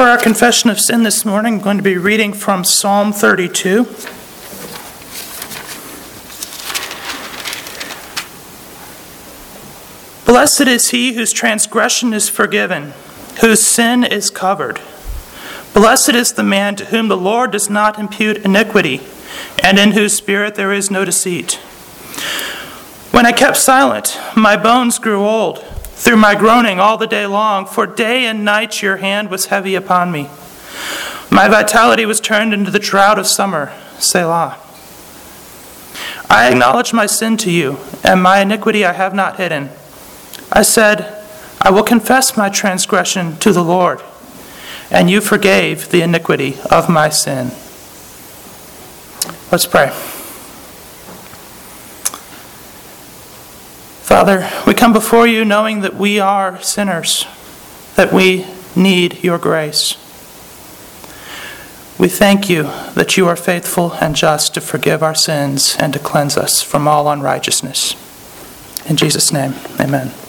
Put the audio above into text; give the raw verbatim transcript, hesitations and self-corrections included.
For our confession of sin this morning, I'm going to be reading from Psalm thirty-two. Blessed is he whose transgression is forgiven, whose sin is covered. Blessed is the man to whom the Lord does not impute iniquity, and in whose spirit there is no deceit. When I kept silent, my bones grew old, through my groaning all the day long, for day and night your hand was heavy upon me. My vitality was turned into the drought of summer, Selah. I acknowledge my sin to you, and my iniquity I have not hidden. I said, I will confess my transgression to the Lord, and you forgave the iniquity of my sin. Let's pray. Father, we come before you knowing that we are sinners, that we need your grace. We thank you that you are faithful and just to forgive our sins and to cleanse us from all unrighteousness. In Jesus' name, amen.